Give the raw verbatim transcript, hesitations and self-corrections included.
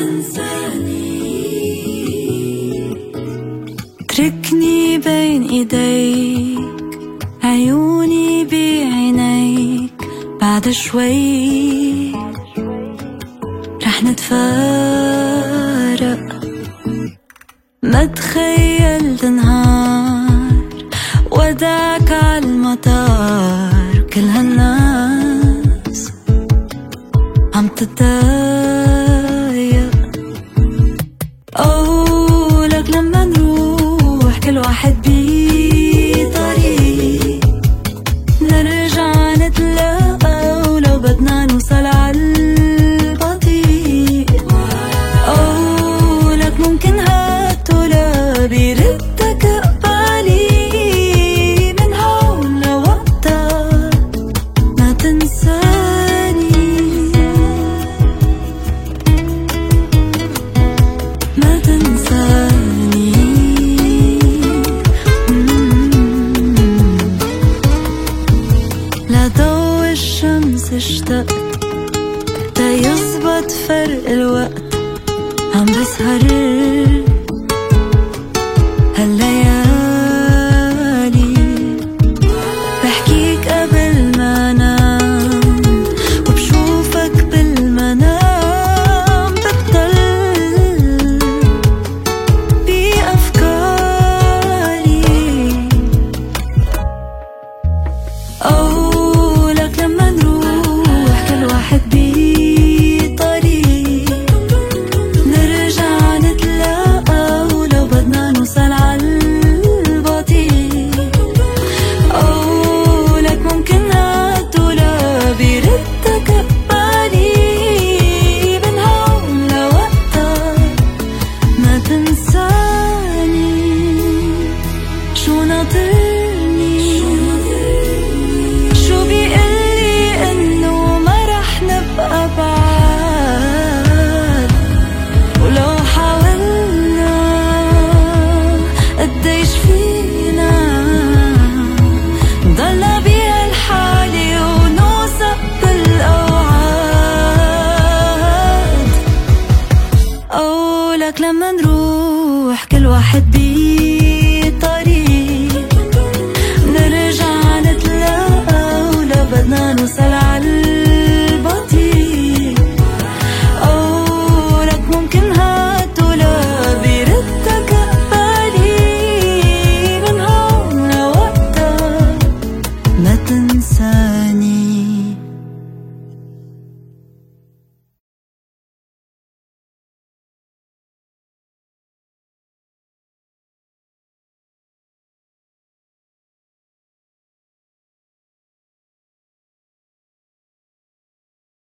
تركني بين ايديك، عيوني بعينيك، بعد شوي رح نتفارق. ما تخيلت نهار ودعك عالمطار، كل هالناس عم تتضايق. قولك لما نروح كل واحد بطريق، نرجع نتلاقى ولو بدنا نوصل عالبطيء. قولك ممكن هاتولا بردك قبالي، من هون لوقتها ما تنساني، ما تنساني. لضو الشمس اشتقت، تا يزبط فرق الوقت، عم بسهر هالليالي، بحكيك قبل ما نام، وبشوفك بالمنام، بضل بأفكاري. قولك لما نروح كل واحد بطريق، نرجع نتلاقى ولو بدنا نوصل عالبطيء. قولك ممكن هاتولا بردك قبالي، من هون لوقتها ما تنساني. شو ناطرني، شو بيقلي انه ما رح نبقى بعاد، ولو حاولنا قديش فينا نضلنا بهالحالة ونوثق بالأوعاد. قولك لما نروح كل واحد بي